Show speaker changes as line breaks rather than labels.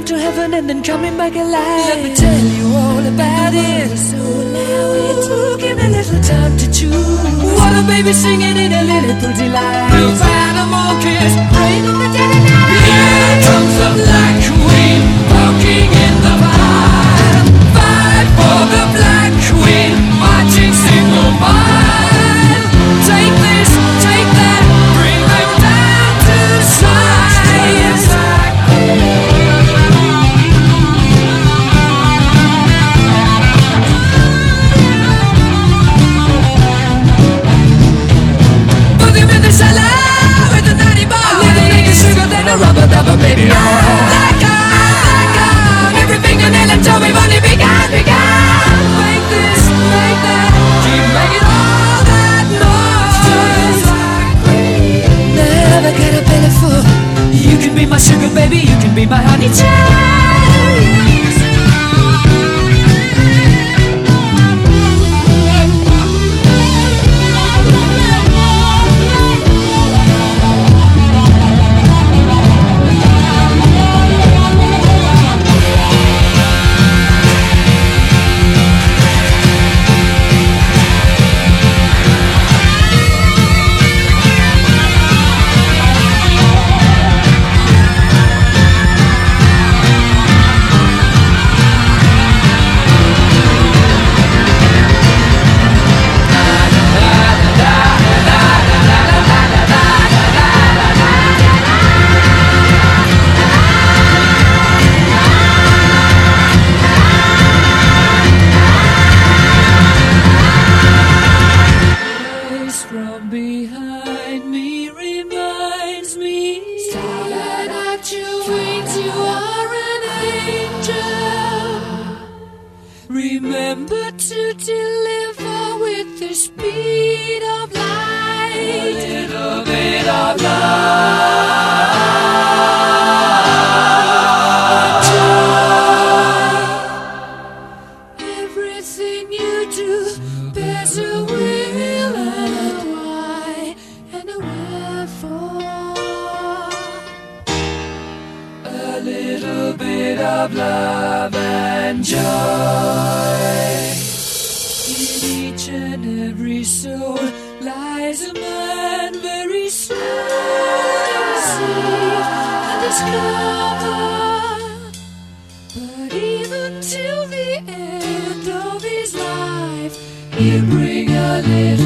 down to heaven and then coming back alive. Let me tell you all about it. So loud, give me a little time to choose. What a baby singing in a Liverpool delight. Blue animal kiss, rain in the dead of night. Here comes the Black Queen, walking in the park. Fight for the Black Queen, marching single file. Take this, take that, bring them down to size. Boogie with the shala, with the natty bar. A little liquor, sugar, then a rubber dubber, baby. Black on, every fingernail and toe, we've only begun. Make this, make that, keep making all that noise. Never get a belly full. You can be my sugar baby, you can be my honey child. From behind me reminds me, starlight at your wings, you are an angel. Remember to deliver with the speed of light. A little bit of love. Everything you do bears a will and a why and a wherefore. A little bit of love and joy in each and every soul lies a man very slow to receive and discover. But even till the end of his life, he'll bring a little